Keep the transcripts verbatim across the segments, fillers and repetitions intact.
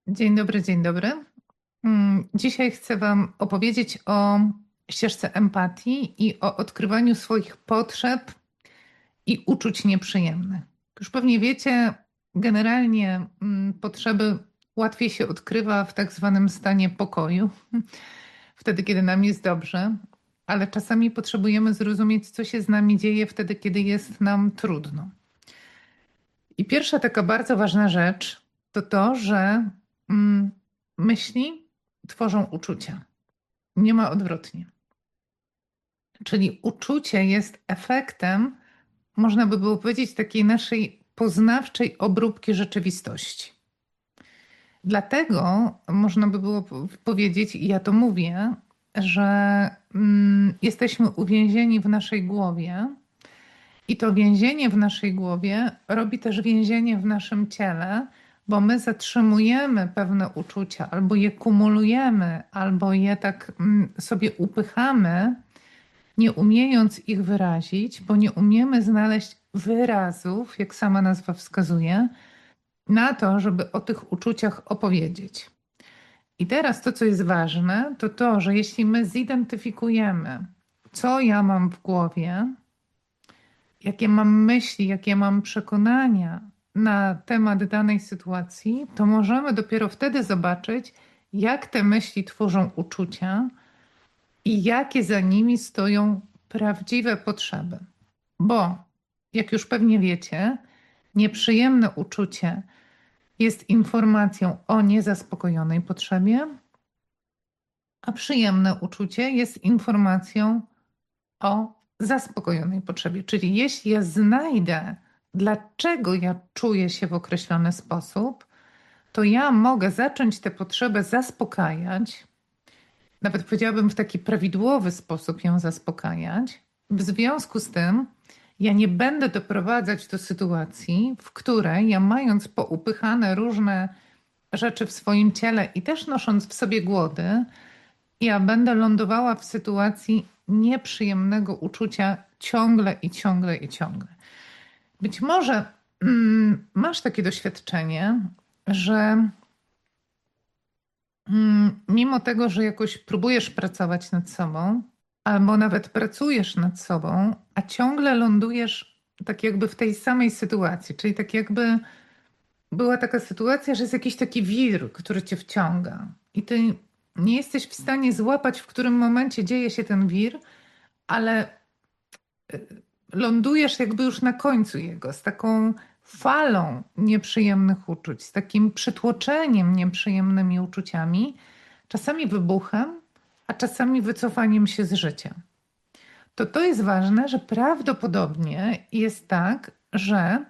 Dzień dobry, dzień dobry. Mm, Dzisiaj chcę Wam opowiedzieć o ścieżce empatii i o odkrywaniu swoich potrzeb i uczuć nieprzyjemnych. Już pewnie wiecie, generalnie mm, potrzeby łatwiej się odkrywa w tak zwanym stanie pokoju, wtedy, kiedy nam jest dobrze, ale czasami potrzebujemy zrozumieć, co się z nami dzieje wtedy, kiedy jest nam trudno. I pierwsza taka bardzo ważna rzecz to to, że mm, myśli tworzą uczucia. Nie ma odwrotnie. Czyli uczucie jest efektem, można by było powiedzieć, takiej naszej poznawczej obróbki rzeczywistości. Dlatego można by było po- powiedzieć, i ja to mówię, że mm, jesteśmy uwięzieni w naszej głowie. I to więzienie w naszej głowie robi też więzienie w naszym ciele, bo my zatrzymujemy pewne uczucia, albo je kumulujemy, albo je tak mm, sobie upychamy, nie umiejąc ich wyrazić, bo nie umiemy znaleźć wyrazów, jak sama nazwa wskazuje, na to, żeby o tych uczuciach opowiedzieć. I teraz to, co jest ważne, to to, że jeśli my zidentyfikujemy, co ja mam w głowie, jakie mam myśli, jakie mam przekonania na temat danej sytuacji, to możemy dopiero wtedy zobaczyć, jak te myśli tworzą uczucia i jakie za nimi stoją prawdziwe potrzeby. Bo, jak już pewnie wiecie, nieprzyjemne uczucie jest informacją o niezaspokojonej potrzebie, a przyjemne uczucie jest informacją o zaspokojonej potrzebie. Czyli jeśli ja znajdę, dlaczego ja czuję się w określony sposób, to ja mogę zacząć tę potrzebę zaspokajać, nawet powiedziałabym w taki prawidłowy sposób ją zaspokajać. W związku z tym ja nie będę doprowadzać do sytuacji, w której ja, mając poupychane różne rzeczy w swoim ciele i też nosząc w sobie głody, ja będę lądowała w sytuacji nieprzyjemnego uczucia ciągle i ciągle i ciągle. Być może mm, masz takie doświadczenie, że mm, mimo tego, że jakoś próbujesz pracować nad sobą, albo nawet pracujesz nad sobą, a ciągle lądujesz tak jakby w tej samej sytuacji, czyli tak jakby była taka sytuacja, że jest jakiś taki wir, który cię wciąga i ty nie jesteś w stanie złapać, w którym momencie dzieje się ten wir, ale y, lądujesz jakby już na końcu jego, z taką falą nieprzyjemnych uczuć, z takim przytłoczeniem nieprzyjemnymi uczuciami, czasami wybuchem, a czasami wycofaniem się z życia. To to jest ważne, że prawdopodobnie jest tak, że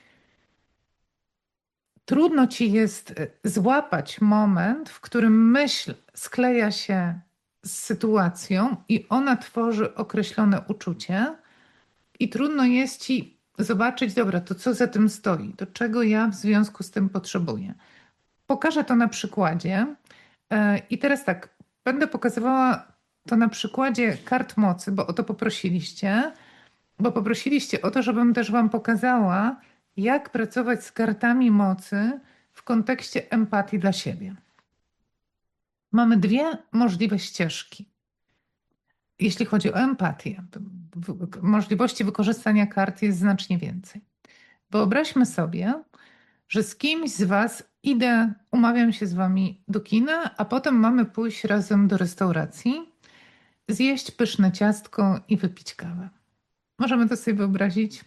trudno ci jest y, złapać moment, w którym myśl skleja się z sytuacją i ona tworzy określone uczucie, i trudno jest ci zobaczyć, dobra, to co za tym stoi, do czego ja w związku z tym potrzebuję. Pokażę to na przykładzie. E, I teraz tak, będę pokazywała to na przykładzie kart mocy, bo o to poprosiliście, bo poprosiliście o to, żebym też Wam pokazała, jak pracować z kartami mocy w kontekście empatii dla siebie. Mamy dwie możliwe ścieżki, jeśli chodzi o empatię. To w- możliwości wykorzystania kart jest znacznie więcej. Wyobraźmy sobie, że z kimś z Was idę, umawiam się z Wami do kina, a potem mamy pójść razem do restauracji, zjeść pyszne ciastko i wypić kawę. Możemy to sobie wyobrazić?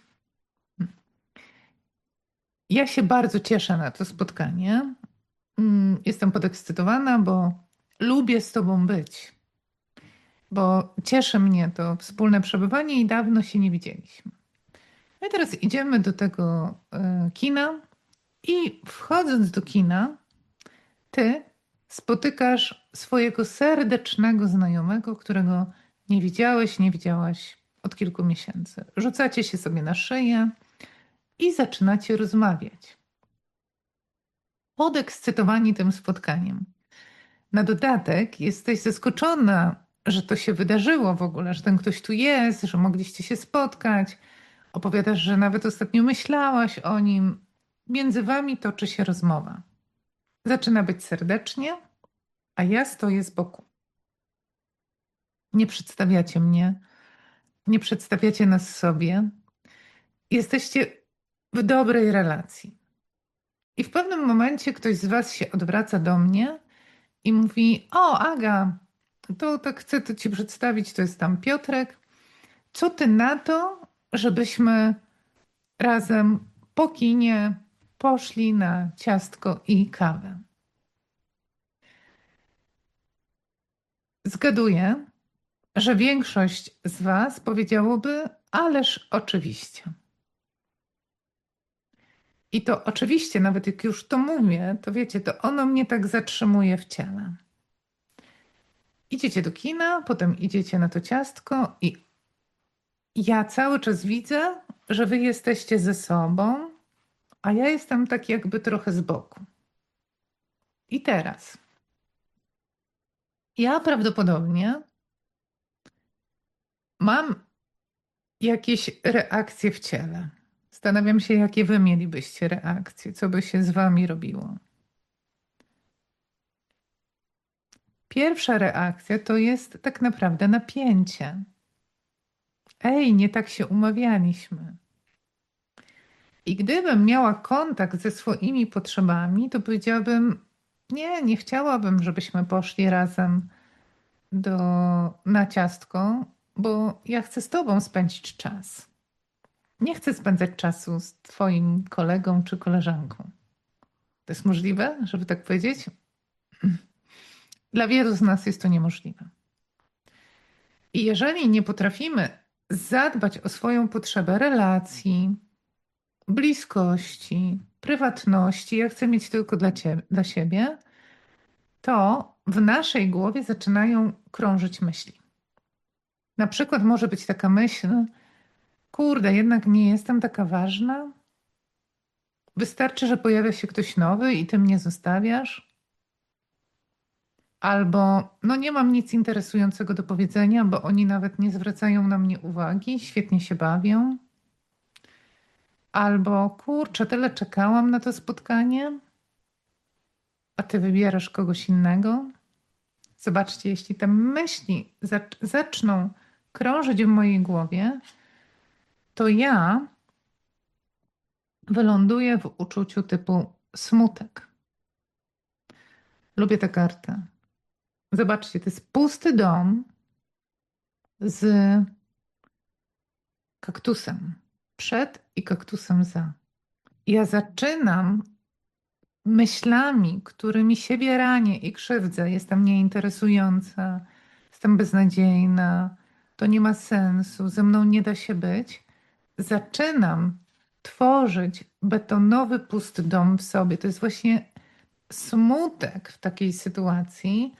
Ja się bardzo cieszę na to spotkanie. Mm, Jestem podekscytowana, bo lubię z Tobą być, bo cieszy mnie to wspólne przebywanie i dawno się nie widzieliśmy. No i teraz idziemy do tego e, kina i wchodząc do kina, Ty spotykasz swojego serdecznego znajomego, którego nie widziałeś, nie widziałaś od kilku miesięcy. Rzucacie się sobie na szyję i zaczynacie rozmawiać. Podekscytowani tym spotkaniem. Na dodatek jesteś zaskoczona, że to się wydarzyło w ogóle, że ten ktoś tu jest, że mogliście się spotkać. Opowiadasz, że nawet ostatnio myślałaś o nim. Między wami toczy się rozmowa. Zaczyna być serdecznie, a ja stoję z boku. Nie przedstawiacie mnie, nie przedstawiacie nas sobie. Jesteście w dobrej relacji. I w pewnym momencie ktoś z was się odwraca do mnie i mówi: O, Aga, to tak chcę to ci przedstawić, to jest tam Piotrek. Co ty na to, żebyśmy razem po kinie poszli na ciastko i kawę? Zgaduję, że większość z was powiedziałoby: ależ oczywiście. I to oczywiście, nawet jak już to mówię, to wiecie, to ono mnie tak zatrzymuje w ciele. Idziecie do kina, potem idziecie na to ciastko i ja cały czas widzę, że wy jesteście ze sobą, a ja jestem tak jakby trochę z boku. I teraz ja prawdopodobnie mam jakieś reakcje w ciele. Zastanawiam się, jakie wy mielibyście reakcje, co by się z wami robiło. Pierwsza reakcja to jest tak naprawdę napięcie. Ej, nie tak się umawialiśmy. I gdybym miała kontakt ze swoimi potrzebami, to powiedziałabym: nie, nie chciałabym, żebyśmy poszli razem do, na ciastko, bo ja chcę z tobą spędzić czas. Nie chcę spędzać czasu z twoim kolegą czy koleżanką. To jest możliwe, żeby tak powiedzieć? Dla wielu z nas jest to niemożliwe. I jeżeli nie potrafimy zadbać o swoją potrzebę relacji, bliskości, prywatności, ja chcę mieć tylko dla, ciebie, dla siebie, to w naszej głowie zaczynają krążyć myśli. Na przykład może być taka myśl: kurde, jednak nie jestem taka ważna. Wystarczy, że pojawia się ktoś nowy i ty mnie zostawiasz. Albo no nie mam nic interesującego do powiedzenia, bo oni nawet nie zwracają na mnie uwagi, świetnie się bawią. Albo kurczę, tyle czekałam na to spotkanie, a ty wybierasz kogoś innego. Zobaczcie, jeśli te myśli zac- zaczną krążyć w mojej głowie, to ja wyląduję w uczuciu typu smutek. Lubię tę kartę. Zobaczcie, to jest pusty dom z kaktusem przed i kaktusem za. Ja zaczynam myślami, którymi siebie ranię i krzywdzę. Jestem nieinteresująca, jestem beznadziejna, to nie ma sensu, ze mną nie da się być. Zaczynam tworzyć betonowy, pusty dom w sobie. To jest właśnie smutek w takiej sytuacji.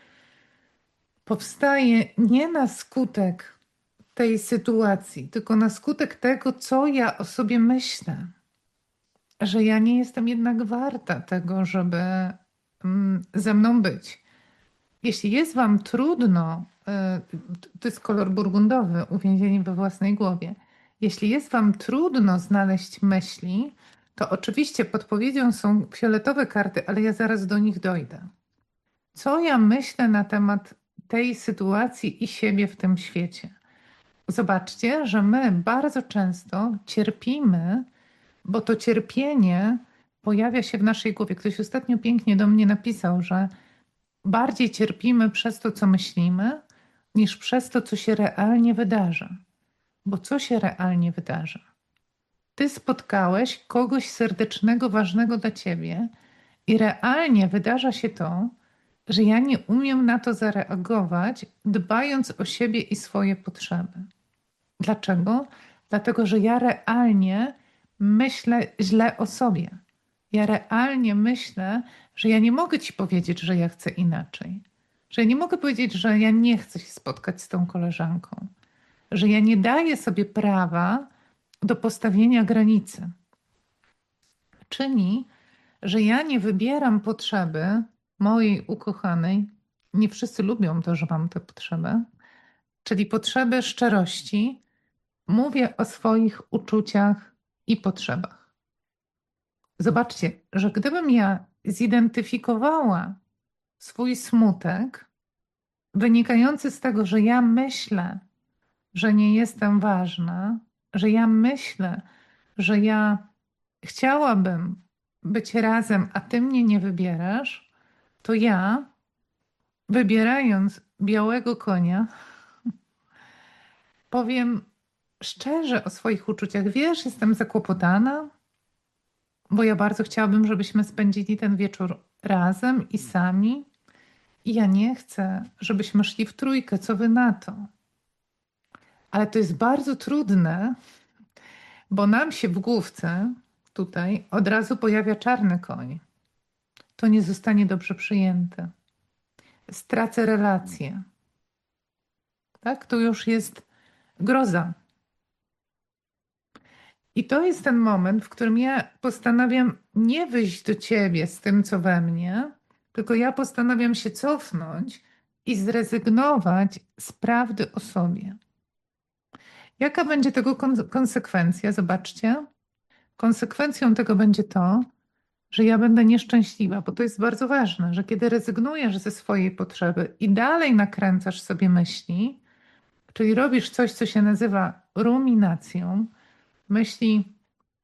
Powstaje nie na skutek tej sytuacji, tylko na skutek tego, co ja o sobie myślę. Że ja nie jestem jednak warta tego, żeby mm, ze mną być. Jeśli jest wam trudno, y, to jest kolor burgundowy, uwięzieni we własnej głowie. Jeśli jest wam trudno znaleźć myśli, to oczywiście podpowiedzią są fioletowe karty, ale ja zaraz do nich dojdę. Co ja myślę na temat tej sytuacji i siebie w tym świecie? Zobaczcie, że my bardzo często cierpimy, bo to cierpienie pojawia się w naszej głowie. Ktoś ostatnio pięknie do mnie napisał, że bardziej cierpimy przez to, co myślimy, niż przez to, co się realnie wydarza. Bo co się realnie wydarza? Ty spotkałeś kogoś serdecznego, ważnego dla ciebie i realnie wydarza się to, że ja nie umiem na to zareagować, dbając o siebie i swoje potrzeby. Dlaczego? Dlatego, że ja realnie myślę źle o sobie. Ja realnie myślę, że ja nie mogę ci powiedzieć, że ja chcę inaczej. Że ja nie mogę powiedzieć, że ja nie chcę się spotkać z tą koleżanką. Że ja nie daję sobie prawa do postawienia granicy. Czyni, że ja nie wybieram potrzeby mojej ukochanej. Nie wszyscy lubią to, że mam tę potrzebę. Czyli potrzeby szczerości. Mówię o swoich uczuciach i potrzebach. Zobaczcie, że gdybym ja zidentyfikowała swój smutek wynikający z tego, że ja myślę, że nie jestem ważna, że ja myślę, że ja chciałabym być razem, a ty mnie nie wybierasz, to ja, wybierając białego konia, powiem szczerze o swoich uczuciach. Wiesz, jestem zakłopotana, bo ja bardzo chciałabym, żebyśmy spędzili ten wieczór razem i sami. I ja nie chcę, żebyśmy szli w trójkę. Co wy na to? Ale to jest bardzo trudne, bo nam się w główce tutaj od razu pojawia czarny koń. To nie zostanie dobrze przyjęte. Stracę relację. Tak? To już jest groza. I to jest ten moment, w którym ja postanawiam nie wyjść do ciebie z tym, co we mnie, tylko ja postanawiam się cofnąć i zrezygnować z prawdy o sobie. Jaka będzie tego konsekwencja? Zobaczcie. Konsekwencją tego będzie to, że ja będę nieszczęśliwa, bo to jest bardzo ważne, że kiedy rezygnujesz ze swojej potrzeby i dalej nakręcasz sobie myśli, czyli robisz coś, co się nazywa ruminacją, myśli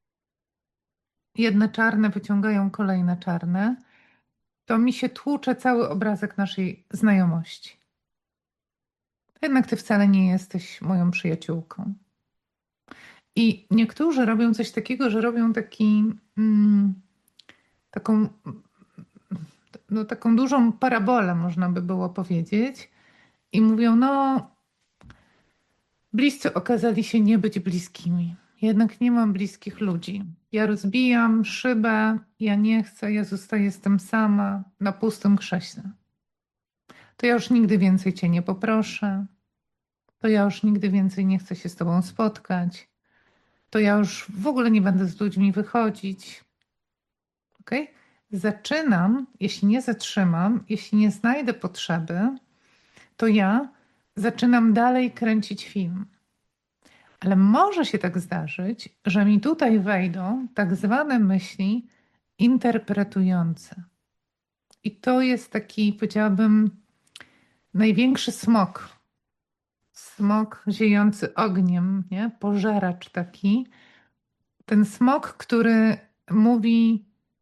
jedne czarne wyciągają kolejne czarne, to mi się tłucze cały obrazek naszej znajomości. Jednak ty wcale nie jesteś moją przyjaciółką. I niektórzy robią coś takiego, że robią taki, mm, taką, no, taką dużą parabolę, można by było powiedzieć, i mówią, no, bliscy okazali się nie być bliskimi. Jednak nie mam bliskich ludzi. Ja rozbijam szybę, ja nie chcę, ja zostaję, jestem sama na pustym krześle. To ja już nigdy więcej cię nie poproszę. To ja już nigdy więcej nie chcę się z tobą spotkać. To ja już w ogóle nie będę z ludźmi wychodzić. Okay? Zaczynam, jeśli nie zatrzymam, jeśli nie znajdę potrzeby, to ja zaczynam dalej kręcić film. Ale może się tak zdarzyć, że mi tutaj wejdą tak zwane myśli interpretujące. I to jest taki, powiedziałabym, największy smok. Smok ziejący ogniem, nie? Pożeracz taki. Ten smok, który mówi: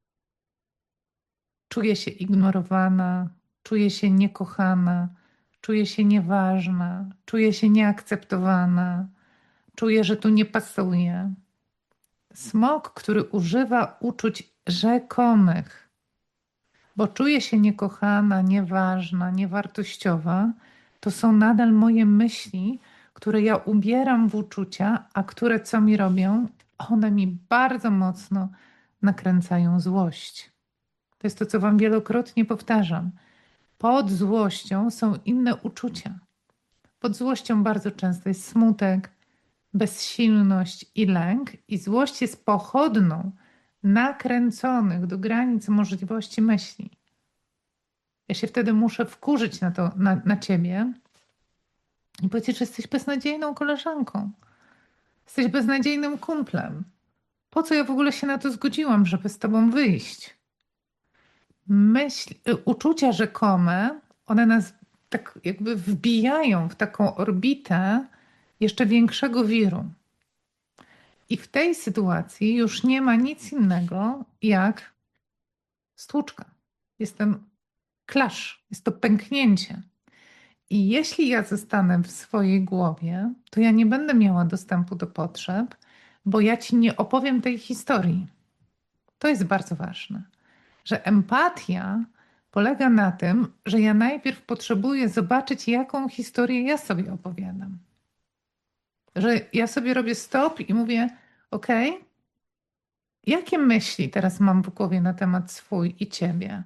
czuję się ignorowana, czuję się niekochana, czuję się nieważna, czuję się nieakceptowana, czuję, że tu nie pasuje. Smok, który używa uczuć rzekomych, bo czuję się niekochana, nieważna, niewartościowa, to są nadal moje myśli, które ja ubieram w uczucia, a które co mi robią? One mi bardzo mocno nakręcają złość. To jest to, co wam wielokrotnie powtarzam. Pod złością są inne uczucia. Pod złością bardzo często jest smutek, bezsilność i lęk, i złość jest pochodną nakręconych do granic możliwości myśli. Ja się wtedy muszę wkurzyć na, to, na, na ciebie i powiedzieć, że jesteś beznadziejną koleżanką. Jesteś beznadziejnym kumplem. Po co ja w ogóle się na to zgodziłam, żeby z tobą wyjść? Myśl, uczucia rzekome, one nas tak jakby wbijają w taką orbitę jeszcze większego wiru. I w tej sytuacji już nie ma nic innego jak stłuczka. Jest ten clash, jest to pęknięcie. I jeśli ja zostanę w swojej głowie, to ja nie będę miała dostępu do potrzeb, bo ja ci nie opowiem tej historii. To jest bardzo ważne, że empatia polega na tym, że ja najpierw potrzebuję zobaczyć, jaką historię ja sobie opowiadam. Że ja sobie robię stop i mówię: ok, jakie myśli teraz mam w głowie na temat swój i ciebie?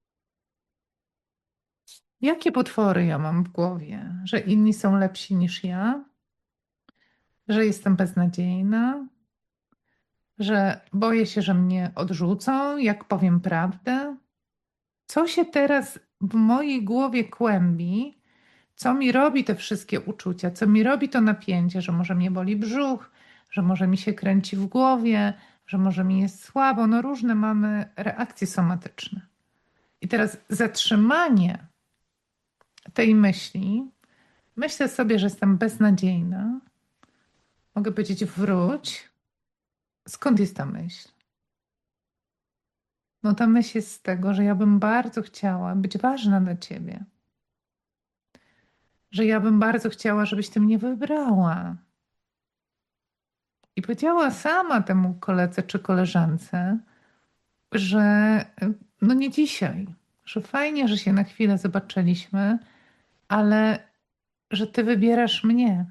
Jakie potwory ja mam w głowie? Że inni są lepsi niż ja? Że jestem beznadziejna? Że boję się, że mnie odrzucą, jak powiem prawdę? Co się teraz w mojej głowie kłębi? Co mi robi te wszystkie uczucia? Co mi robi to napięcie, że może mnie boli brzuch, że może mi się kręci w głowie, że może mi jest słabo. No różne mamy reakcje somatyczne. I teraz zatrzymanie tej myśli, myślę sobie, że jestem beznadziejna. Mogę powiedzieć wróć. Skąd jest ta myśl? No ta myśl jest z tego, że ja bym bardzo chciała być ważna dla ciebie. Że ja bym bardzo chciała, żebyś ty mnie wybrała. I powiedziała sama temu koledze czy koleżance, że no nie dzisiaj, że fajnie, że się na chwilę zobaczyliśmy, ale że ty wybierasz mnie.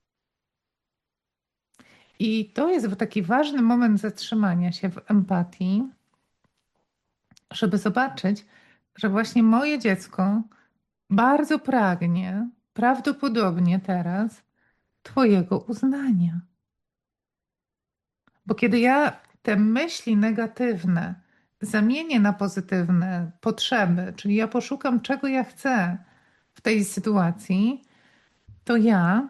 I to jest taki ważny moment zatrzymania się w empatii, żeby zobaczyć, że właśnie moje dziecko bardzo pragnie, prawdopodobnie teraz, twojego uznania. Bo kiedy ja te myśli negatywne zamienię na pozytywne potrzeby, czyli ja poszukam, czego ja chcę w tej sytuacji, to ja,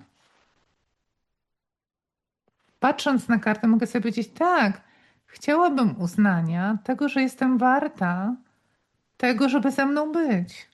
patrząc na kartę, mogę sobie powiedzieć, tak, chciałabym uznania tego, że jestem warta tego, żeby ze mną być,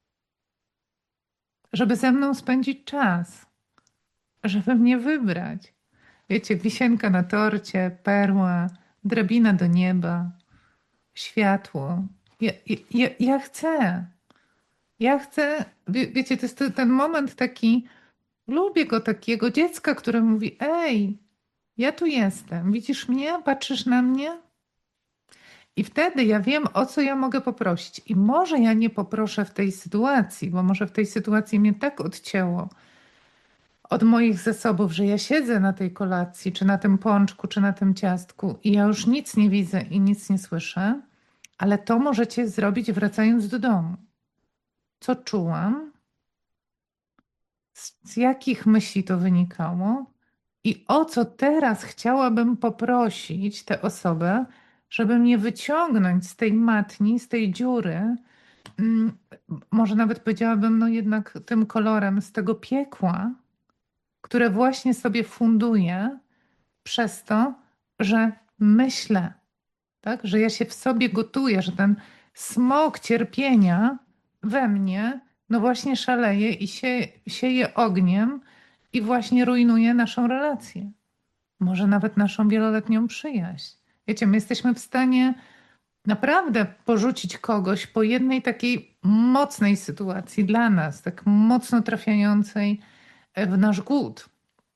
żeby ze mną spędzić czas, żeby mnie wybrać. Wiecie, wisienka na torcie, perła, drabina do nieba, światło. Ja, ja, ja chcę. Ja chcę, wie, wiecie, to jest ten moment taki, lubię go takiego dziecka, które mówi, ej, ja tu jestem, widzisz mnie, patrzysz na mnie? I wtedy ja wiem, o co ja mogę poprosić. I może ja nie poproszę w tej sytuacji, bo może w tej sytuacji mnie tak odcięło od moich zasobów, że ja siedzę na tej kolacji, czy na tym pączku, czy na tym ciastku i ja już nic nie widzę i nic nie słyszę, ale to możecie zrobić wracając do domu. Co czułam? Z, z jakich myśli to wynikało? I o co teraz chciałabym poprosić tę osobę, żeby mnie wyciągnąć z tej matni, z tej dziury, mm, może nawet powiedziałabym, no jednak tym kolorem, z tego piekła, które właśnie sobie funduję przez to, że myślę, tak? Że ja się w sobie gotuję, że ten smok cierpienia we mnie, no właśnie szaleje i sie, sieje ogniem i właśnie rujnuje naszą relację. Może nawet naszą wieloletnią przyjaźń. Wiecie, my jesteśmy w stanie naprawdę porzucić kogoś po jednej takiej mocnej sytuacji dla nas, tak mocno trafiającej w nasz głód.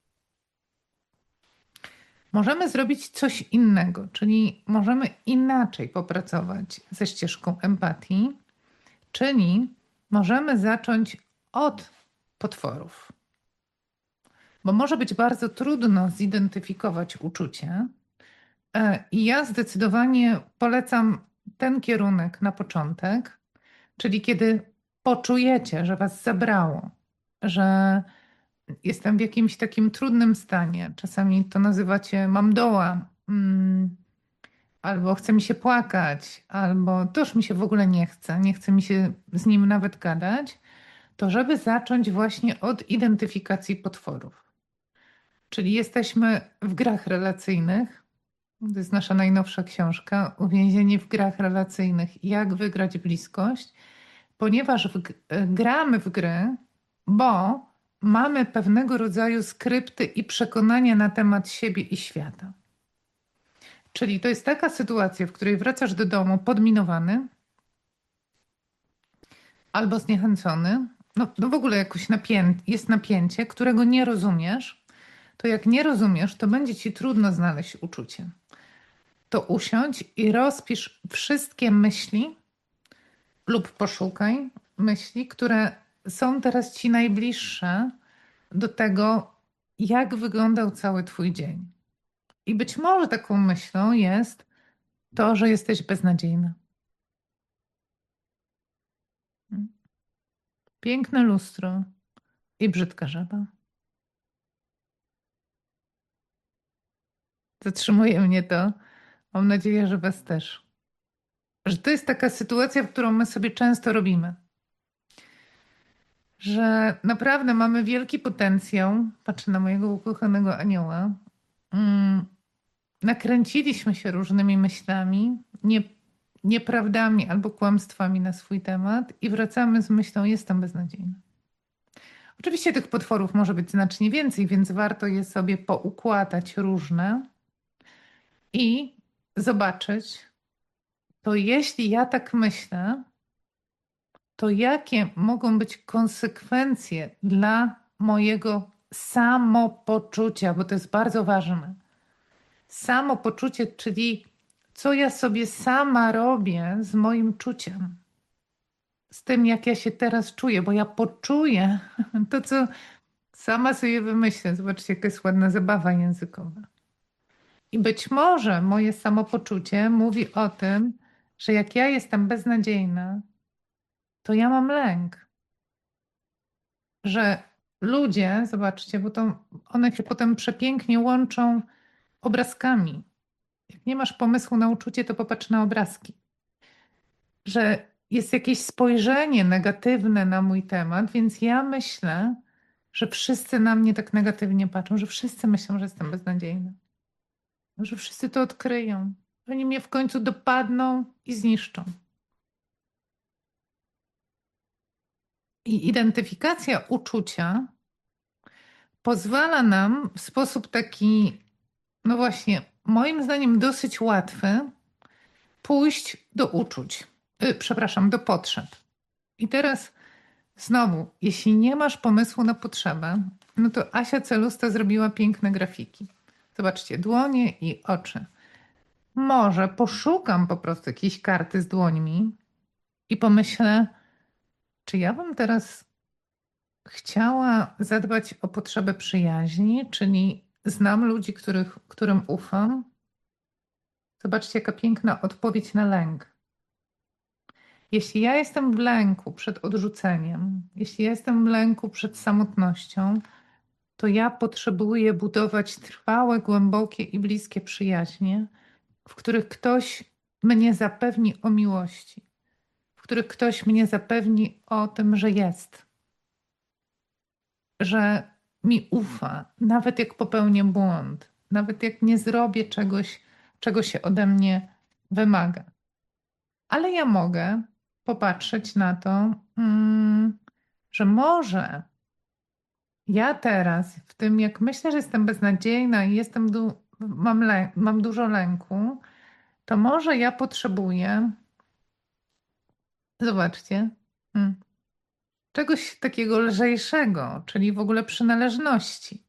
Możemy zrobić coś innego, czyli możemy inaczej popracować ze ścieżką empatii, czyli możemy zacząć od potworów. Bo może być bardzo trudno zidentyfikować uczucie. E, I ja zdecydowanie polecam ten kierunek na początek, czyli kiedy poczujecie, że was zabrało, że jestem w jakimś takim trudnym stanie. Czasami to nazywacie mam doła, mm, albo chce mi się płakać, albo to już mi się w ogóle nie chce, nie chce mi się z nim nawet gadać, to żeby zacząć właśnie od identyfikacji potworów. Czyli jesteśmy w grach relacyjnych, to jest nasza najnowsza książka, Uwięzienie w grach relacyjnych, jak wygrać bliskość, ponieważ w, gramy w gry, bo mamy pewnego rodzaju skrypty i przekonania na temat siebie i świata. Czyli to jest taka sytuacja, w której wracasz do domu podminowany albo zniechęcony, no, no w ogóle jakoś napię jest napięcie, którego nie rozumiesz, to jak nie rozumiesz, to będzie ci trudno znaleźć uczucie. To usiądź i rozpisz wszystkie myśli lub poszukaj myśli, które są teraz ci najbliższe do tego, jak wyglądał cały twój dzień. I być może taką myślą jest to, że jesteś beznadziejna. Piękne lustro i brzydka żaba. Zatrzymuje mnie to. Mam nadzieję, że was też. Że to jest taka sytuacja, w którą my sobie często robimy. Że naprawdę mamy wielki potencjał. Patrzę na mojego ukochanego anioła. Mm, nakręciliśmy się różnymi myślami, nie, nieprawdami albo kłamstwami na swój temat i wracamy z myślą, jestem beznadziejna. Oczywiście tych potworów może być znacznie więcej, więc warto je sobie poukładać różne i zobaczyć, to jeśli ja tak myślę, to jakie mogą być konsekwencje dla mojego samopoczucia, bo to jest bardzo ważne. Samopoczucie, czyli co ja sobie sama robię z moim czuciem, z tym, jak ja się teraz czuję, bo ja poczuję to, co sama sobie wymyślę. Zobaczcie, jaka jest ładna zabawa językowa. I być może moje samopoczucie mówi o tym, że jak ja jestem beznadziejna, to ja mam lęk, że ludzie, zobaczcie, bo to one się potem przepięknie łączą obrazkami. Jak nie masz pomysłu na uczucie, to popatrz na obrazki. Że jest jakieś spojrzenie negatywne na mój temat, więc ja myślę, że wszyscy na mnie tak negatywnie patrzą, że wszyscy myślą, że jestem beznadziejna. Że wszyscy to odkryją. Oni mnie w końcu dopadną i zniszczą. I identyfikacja uczucia pozwala nam w sposób taki, no właśnie, moim zdaniem dosyć łatwy, pójść do uczuć, yy, przepraszam, do potrzeb. I teraz znowu, jeśli nie masz pomysłu na potrzebę, no to Asia Celusta zrobiła piękne grafiki. Zobaczcie, dłonie i oczy. Może poszukam po prostu jakiejś karty z dłońmi i pomyślę, czy ja bym teraz chciała zadbać o potrzebę przyjaźni, czyli znam ludzi, których, którym ufam. Zobaczcie, jaka piękna odpowiedź na lęk. Jeśli ja jestem w lęku przed odrzuceniem, jeśli ja jestem w lęku przed samotnością, to ja potrzebuję budować trwałe, głębokie i bliskie przyjaźnie, w których ktoś mnie zapewni o miłości, w których ktoś mnie zapewni o tym, że jest, że mi ufa, nawet jak popełnię błąd, nawet jak nie zrobię czegoś, czego się ode mnie wymaga. Ale ja mogę popatrzeć na to, mm, że może ja teraz, w tym jak myślę, że jestem beznadziejna i jestem du- mam, lę- mam dużo lęku, to może ja potrzebuję, zobaczcie, mm, czegoś takiego lżejszego, czyli w ogóle przynależności.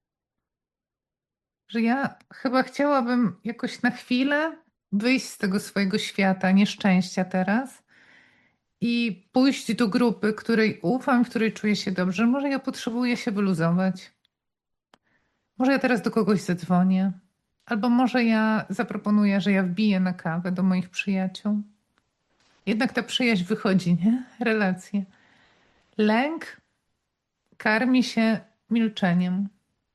Że ja chyba chciałabym jakoś na chwilę wyjść z tego swojego świata nieszczęścia teraz i pójść do grupy, której ufam, w której czuję się dobrze. Może ja potrzebuję się wyluzować. Może ja teraz do kogoś zadzwonię. Albo może ja zaproponuję, że ja wbiję na kawę do moich przyjaciół. Jednak ta przyjaźń wychodzi, nie? Relacje. Lęk karmi się milczeniem.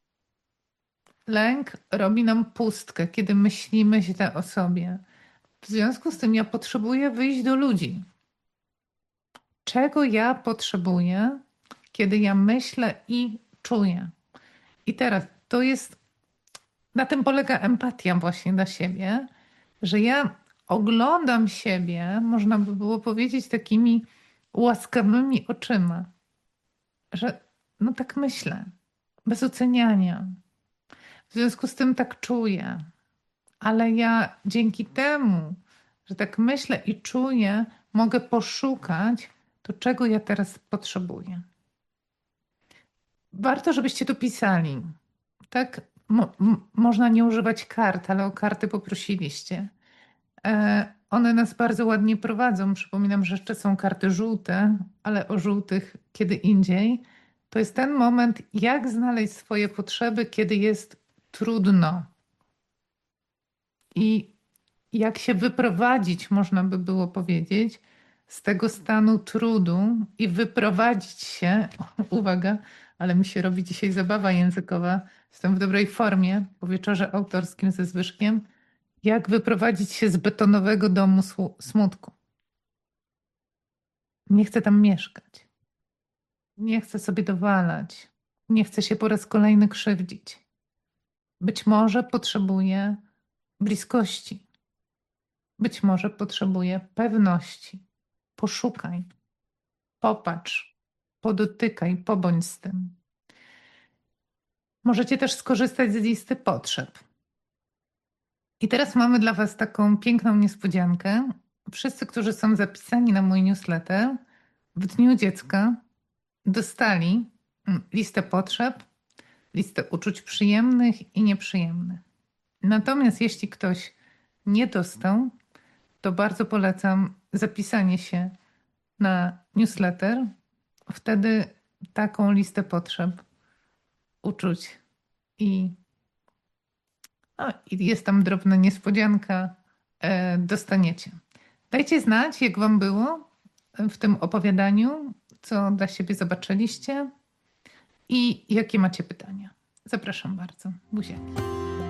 Lęk robi nam pustkę, kiedy myślimy źle o sobie. W związku z tym ja potrzebuję wyjść do ludzi. Czego ja potrzebuję, kiedy ja myślę i czuję? I teraz to jest, na tym polega empatia właśnie dla siebie, że ja oglądam siebie, można by było powiedzieć, takimi łaskawymi oczyma, że no tak myślę, bez oceniania. W związku z tym tak czuję, ale ja dzięki temu, że tak myślę i czuję, mogę poszukać to, czego ja teraz potrzebuję. Warto, żebyście tu pisali. Tak, mo m- można nie używać kart, ale o karty poprosiliście. E, one nas bardzo ładnie prowadzą. Przypominam, że jeszcze są karty żółte, ale o żółtych kiedy indziej. To jest ten moment, jak znaleźć swoje potrzeby, kiedy jest trudno. I jak się wyprowadzić, można by było powiedzieć, z tego stanu trudu i wyprowadzić się, uwaga, ale mi się robi dzisiaj zabawa językowa, jestem w dobrej formie po wieczorze autorskim ze Zbyszkiem, jak wyprowadzić się z betonowego domu smu- smutku. Nie chcę tam mieszkać. Nie chcę sobie dowalać. Nie chcę się po raz kolejny krzywdzić. Być może potrzebuję bliskości. Być może potrzebuje pewności. Poszukaj, popatrz, podotykaj, pobądź z tym. Możecie też skorzystać z listy potrzeb. I teraz mamy dla Was taką piękną niespodziankę. Wszyscy, którzy są zapisani na mój newsletter, w Dniu Dziecka dostali listę potrzeb, listę uczuć przyjemnych i nieprzyjemnych. Natomiast jeśli ktoś nie dostał, to bardzo polecam zapisanie się na newsletter. Wtedy taką listę potrzeb, uczuć i, no, i jest tam drobna niespodzianka, e, dostaniecie. Dajcie znać, jak Wam było w tym opowiadaniu, co dla siebie zobaczyliście i jakie macie pytania. Zapraszam bardzo. Buziaki.